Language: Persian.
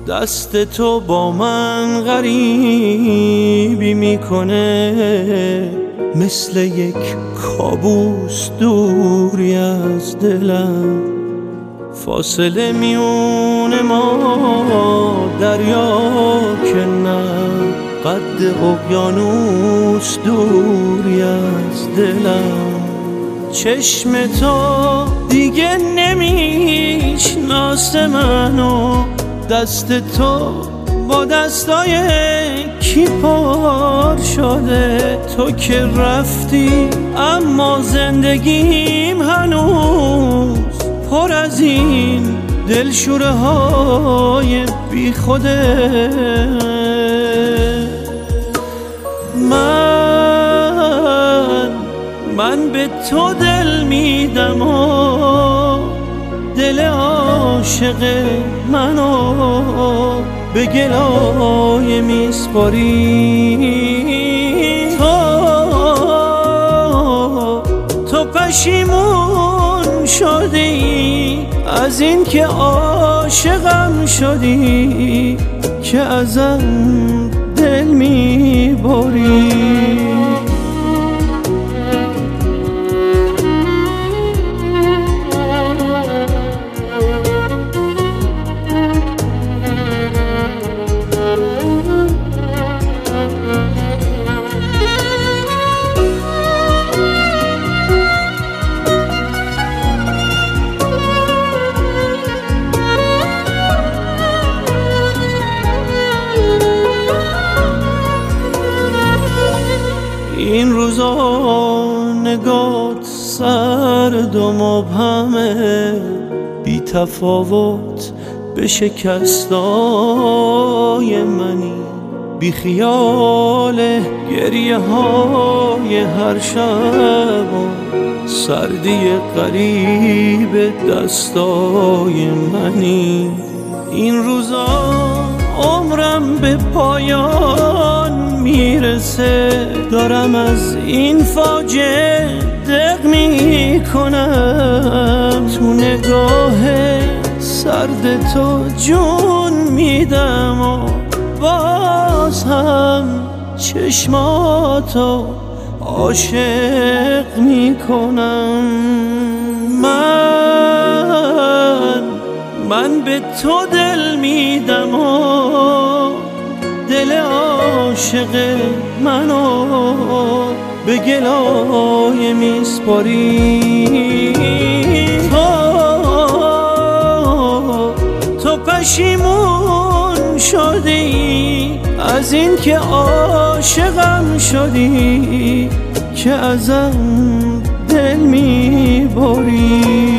دست تو با من غریبی میکنه، مثل یک کابوس دوری از دلم. فاصله میون ما دریا که نه، قد اقیانوس دوری از دلم. چشم تو دیگه نمیشناسه منو، دست تو با دستای کی پر شده. تو که رفتی اما زندگیم هنوز پر از این دلشوره های بی خوده. من به تو دل میدم و دل عاشق منو به گلایه میسپاری. تو پشیمون شدی از این که عاشقم شدی، که ازم دل میبری. این روزا نگات سرد و مبهمه، بی تفاوت به شکستای منی، بی خیال گریه های هر شب و سردی قریب دستای منی. این روزا عمرم به پایان میرسه، دارم از این فاجعه دق میکنم. تو نگاه سرد تو جون میدم و باز هم چشماتو عاشق میکنم. من به تو دل میدم و دل عاشق منو به گلایه میسپاری. تو پشیمون شدی از این که عاشقم شدی، که ازم دل میبری.